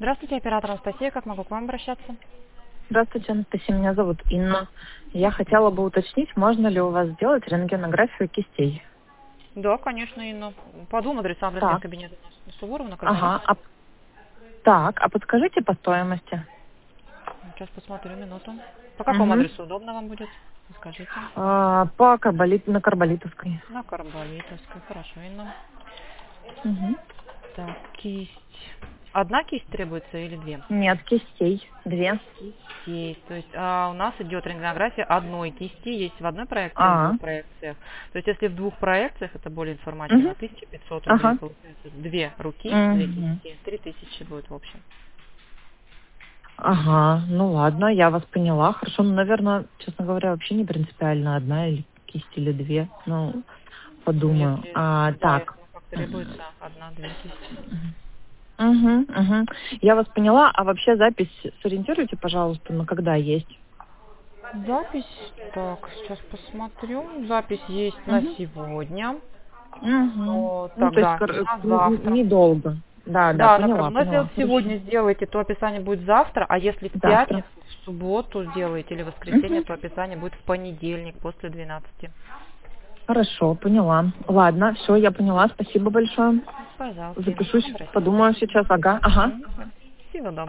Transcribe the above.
Здравствуйте, оператор Анастасия. Как могу к вам обращаться? Здравствуйте, Анастасия. Меня зовут Инна. Я хотела бы уточнить, можно ли у вас сделать рентгенографию кистей? Да, конечно, Инна. По двум адресам Так. рентген-кабинета. На Суворова, на Ага. Карболита. Так, подскажите по стоимости? Сейчас посмотрю, минуту. По какому Угу. адресу удобно вам будет? Скажите. На Карболитовской. На Карболитовской. Хорошо, Инна. Угу. Так, кисть. Одна кисть требуется или две? Нет, кистей. 2. Есть. То есть у нас идет рентгенография одной кисти, есть в одной проекции, в двух проекциях. То есть если в двух проекциях, это более информативно, Угу. 1500 рублей Ага. получается. Две руки, две Угу. кисти, 3000 будет в общем. Ага, ну ладно, я вас поняла. Хорошо, ну, наверное, честно говоря, вообще не принципиально, одна или кисть или 2. Ну, Ну, подумаю. если, да, если Так. как требуется одна-две кисти. Угу, угу. Я вас поняла. А вообще запись сориентируйте, пожалуйста, на когда есть? Запись, так, сейчас посмотрю. Запись есть на Угу. сегодня. Угу. О, Ну, то есть тогда и на завтра. недолго. Да, Да, поняла, но если вот поняла. Хорошо. сегодня сделаете, то описание будет завтра, а если в Завтра. пятницу, в субботу сделаете или в воскресенье, Угу. то описание будет в понедельник после 12. Хорошо, поняла. Ладно, все, я поняла. Спасибо большое. Пожалуйста, Инна, Запишусь, обращайтесь. подумаю сейчас. Ага. Всего доброго.